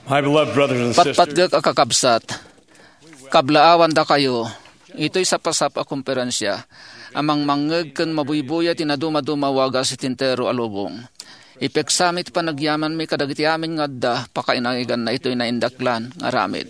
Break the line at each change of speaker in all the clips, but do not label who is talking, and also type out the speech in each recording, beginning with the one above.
My beloved brothers and sisters,
Patpatgag akakabsat, kablaawan da kayo, ito'y sapasapa komperensya, amang mangeg ken mabuybuyat tinaduma-dumawaga si tintero alubong. Ipeksamit pa nagyaman mi kadagiti amin nga da, pakainagigan na ito'y naindaklan nga ramid.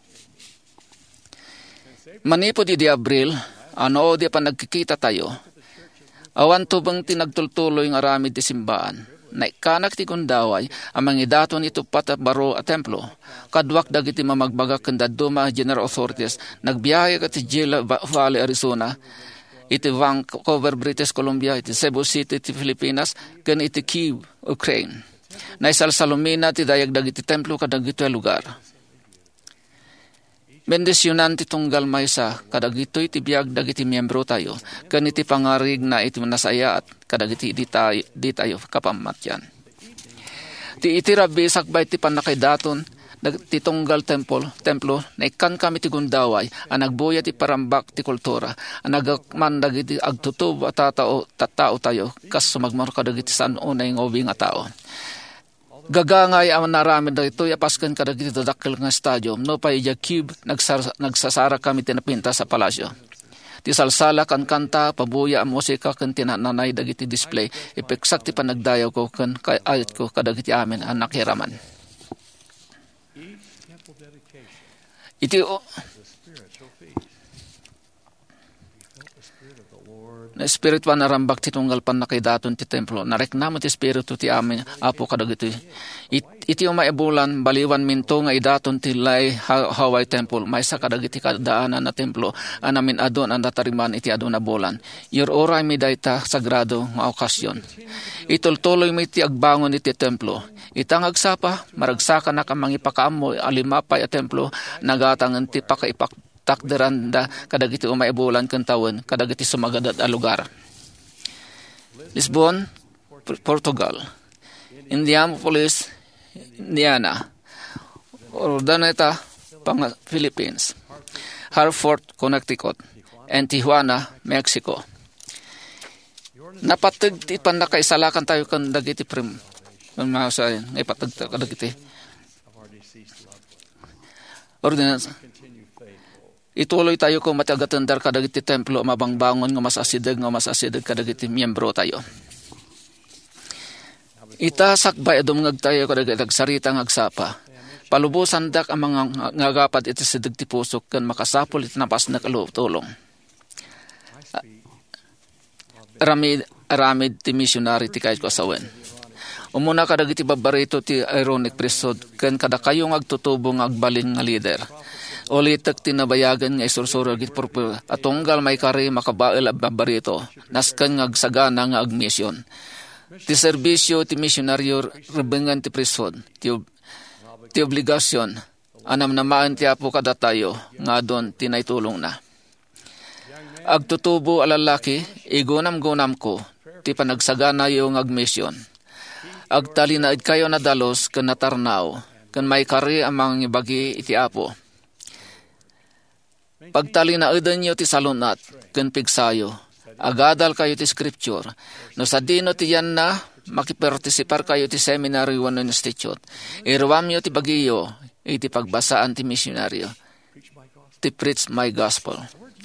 Manipod di Abril, ano di pa nagkikita tayo, awan tubang tinagtultuloy nga ramid di simbaan. Naikanak ti kundaway, amang idaton ito pata baro a templo. Kadwak dagiti mamagbaga kandaduma general authorities, nagbiyahe ka ti Gila Valley, Arizona, iti Vancouver, British Columbia, iti Cebu City, iti Pilipinas, kan iti Kyiv, Ukraine. Naisalsalumina ti dayag dagiti templo kadagito lugar. Bendisyonan ti tunggal maysa, kadagito'y ti biyag dagiti miyembro tayo, kan iti pangarig na iti manasaya at kadagiti di tayo kapamatyan. Ti iti rabi sakbay ti panakaidaton, ti tunggal templo, na ikan kami ti gundaway, ang nagbuya ti parambak ti kultura, ang nagakman dagiti agtutub at tatao tayo, kas sumagmar kadagiti saan unay ngobing nga tao. Gagangay ang naramid na ito, yapaskan kadagiti dadakil nga stadium, no pa iya cube, nagsasara kami tinapinta sa palasyo. Ti salsala kan kanta, pabuya ang musika kan tinananay dagiti display, ipeksak ti panagdayaw ko kan ayat ko kadagiti amin ang nakiraman. Iti na espiritu narambak ti tunggal pan nakaidaton ti templo, nareknamo ti espiritu ti amin apo kadagiti. Iti umaibulan, baliwan minto nga idaton ti lay Hawaii Temple, may sa kadagiti kadaanan na templo, anamin adon ang datariman iti adon na bulan. Your oray mi dayta sagrado nga okasyon. Itultuloy mi iti agbangon iti templo. Itang agsapa, maragsaka na kamang ipakaamo, alimapay a templo, nagatangan ti pakaipak takderanda kadagiti umaibulan kentawon kadagiti sumagadad a lugar. Lisbon, Portugal. Indianapolis, Indiana. Urdaneta, Philippines. Hartford, Connecticut. And Tijuana, Mexico. Napatag ti panakaisalakan tayo kan dagiti prim. Masayan, ipatag kadagiti. Ordinance. Ituloy tayo kung matagatandar kadagiti templo, mabangbangon nga mas asidag kadagiti miyembro tayo. Ita sakbay adumngag tayo kadagiti agsarita ng agsapa. Palubusan dak ang mga ngagapad iti sidag ti pusok kan makasapol iti napas na kalutulong. Aramid ti missionary ti kahit ko asawen. Umuna kadagiti babarito ti ironic prisod kan kada kayong agtutubong agbalin nga leader. Ulitak tinabayagan nga isursuro agit purpur atunggal may kari makabail ang babarito naskan nga agsagana nga agmisyon. Ti serbisyo ti misyonaryo rebengan ti prisod ti obligasyon anam namaan ti apo kada tayo nga don tinaitulong na. Agtutubo alalaki igunam-gunam ko ti panagsagana yung agmisyon. Agtalinaid kayo na dalos ken natarnaw ken may kari amang ibagi iti apo. Pagtalinaidan niyo ti salunat, ken pigsayo, agadal kayo ti scripture, no sa dino ti yan na, makipartisipar kayo ti seminary one institute, irwam niyo ti bagiyo, iti pagbasaan ti misyonaryo, ti preach my gospel.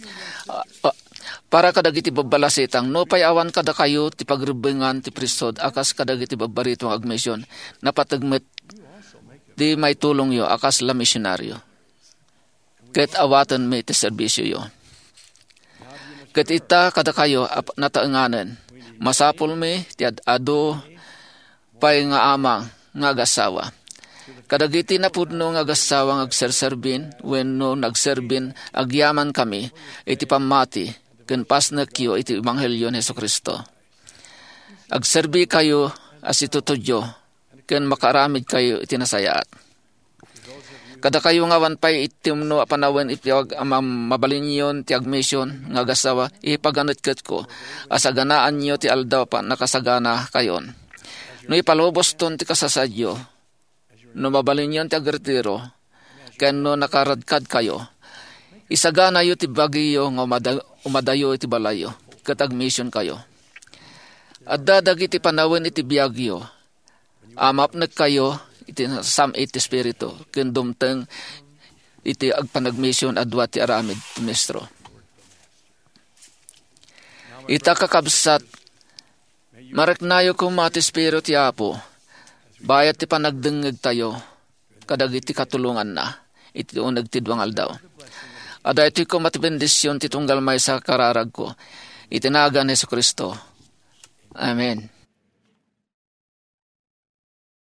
Para kadagiti babalasitang, no payawan kada kayo ti pagrebengan ti prisod, akas kadagiti babaritong agmisyon, napatagmet di may tulong yo, akas la misyonaryo. Ket awatan may ti serbisyo yo. Ket ita kada kayo nataenganen. Masapol mi ti ado pay nga amang nga agasawa. Kadagiti na pudno nga agasawa nga agserserbin wenno nagserbin agyaman kami iti pamati ken pasnekyo iti ebanghelyo ni Jesucristo. Agserbi kayo as itutudyo ken makaramid kayo iti nasayaat. Kada kayo nga wanpay itimno apanawen itiwag mabalinyon ti agmission nga gasawa ipaganit ket ko asaganaan niyo ti aldaw pa nakasagana kayon. No ipalubos ton ti kasasadyo no mabalinyon ti agretiro ken no nakaradkad kayo isagana yo ti bagiyo nga umadayo iti balayo ket agmission kayo. Adda dagiti panawen iti biagyo amapnek kayo iti sam iti spirito ken dumteng iti agpanagmisyon adwa ti aramid ti mestro. Ita kakabsat mareknayo kumati spirito ti Apo bayat ti panagdengeg tayo kadagiti katulungan na iti uneg ti duangal daw. Ada iti ko matibendisyon ti tunggal may sa kararag ko itinagan Jesu Kristo. Amen.